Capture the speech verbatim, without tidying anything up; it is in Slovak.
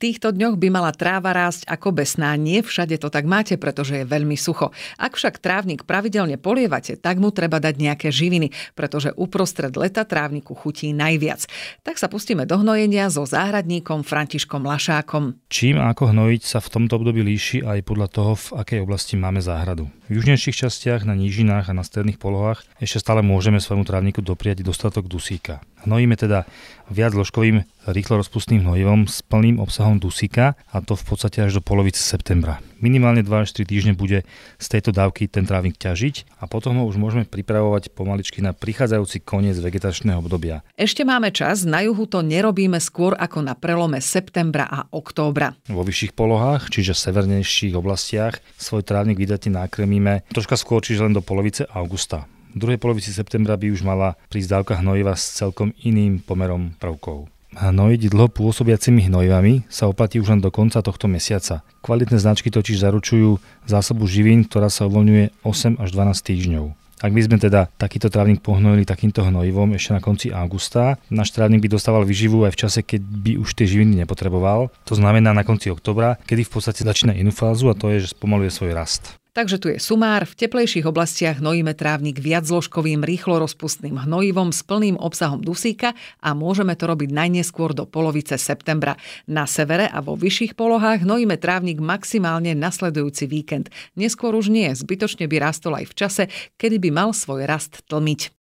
týchto dňoch by mala tráva rásť ako besná. Nie všade to tak máte, pretože je veľmi sucho. Ak však trávnik pravidelne polievate, tak mu treba dať nejaké živiny, pretože uprostred leta trávniku chutí najviac. Tak sa pustíme do hnojenia so záhradníkom Františkom Lašákom. Čím a ako hnojiť sa v tomto období líši aj podľa toho, v akej oblasti máme záhradu. V južnejších častiach, na nížinách a na stredných polohách ešte stále môžeme svojmu trávniku dopriať dostatok dusíka. Hnojíme teda viac zložkovým rýchlo rozpustným hnojivom s plným obsahom dusíka, a to v podstate až do polovice septembra. Minimálne dva až tri týždne bude z tejto dávky ten trávnik ťažiť a potom ho už môžeme pripravovať pomaličky na prichádzajúci koniec vegetačného obdobia. Ešte máme čas, na juhu to nerobíme skôr ako na prelome septembra a októbra. Vo vyšších polohách, čiže severnejších oblastiach, svoj trávnik vydatne nakrmíme troška skôr, čiže len do polovice augusta. V druhej polovici septembra by už mala prísť dávka hnojiva s celkom iným pomerom prvkov. Hnojiť dlho pôsobiacimi hnojivami sa oplatí už len do konca tohto mesiaca. Kvalitné značky totiž zaručujú zásobu živín, ktorá sa uvoľňuje osem až dvanásť týždňov. Ak by sme teda takýto trávnik pohnojili takýmto hnojivom ešte na konci augusta, náš trávnik by dostával výživu aj v čase, keď by už tie živiny nepotreboval. To znamená na konci októbra, kedy v podstate začína inú fázu, a to je, že spomaluje svoj rast. Takže tu je sumár. V teplejších oblastiach hnojíme trávnik viaczložkovým rýchlo rozpustným hnojivom s plným obsahom dusíka a môžeme to robiť najneskôr do polovice septembra. Na severe a vo vyšších polohách hnojíme trávnik maximálne nasledujúci víkend. Neskôr už nie, zbytočne by rastol aj v čase, kedy by mal svoj rast tlmiť.